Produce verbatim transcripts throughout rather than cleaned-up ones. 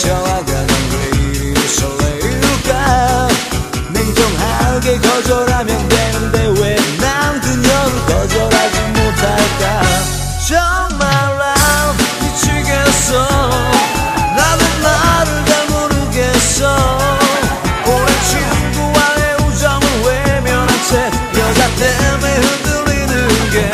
상처와가 난 왜 이리 설레일까. 냉정하게 거절하면 되는데 왜 난 그녀를 거절하지 못할까. 정말 난 미치겠어. 나도 나를 잘 모르겠어. 오랜 친구와의 우정을 외면한 채 여자 때문에 흔들리는 게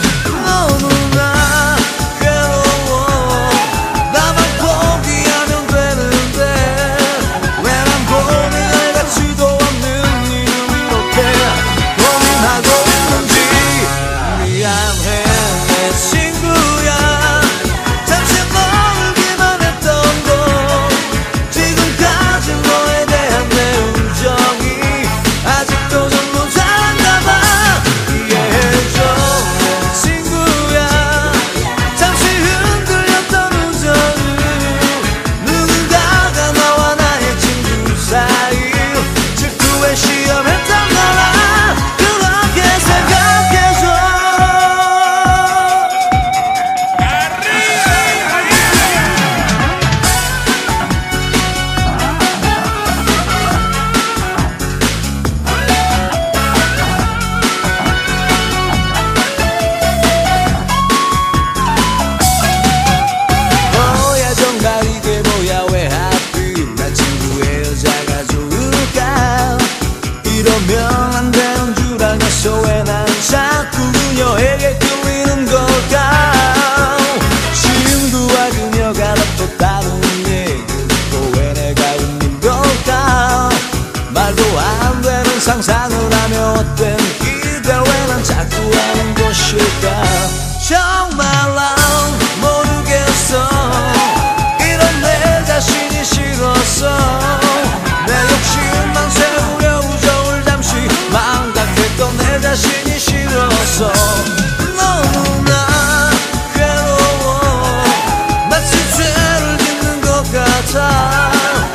너무나 괴로워. 나만 포기하면 되는데 왜 난 고민할 가치도 없는 이유를 이렇게 고민하고 있는지. 미안해 내 친구야. 잠시 멀기만 했던 거 지금까지 너에 대한 내 우정이 아직도 전부 잘한가 봐. 이해해줘 내 친구야. 잠시 흔들렸던 우정을 누군가가 너와 나의 친구 사이 질투에 시험했던 거라 그렇게 생각해줘. 뭐야 정말 이게 뭐야 왜 하필 난 친구의 여자가 좋을까. 이러면 안 되는 줄 알면서 왜 난 자꾸 그녀에게 끌리는 걸까. 친구와 그녀가 또 다른 얘기를 또 왜 내가 웃는 걸까. 말도 안 되는 상상을 하며 어떤 기대를 왜 난 자꾸 하는 것일까. 정말 난 모르겠어. 이런 내 자신이 싫었어. 내 욕심만 세우려 우정을 잠시 망각했던 내 자신이 싫었어. 너무나 괴로워. 마치 죄를 짓는 것 같아.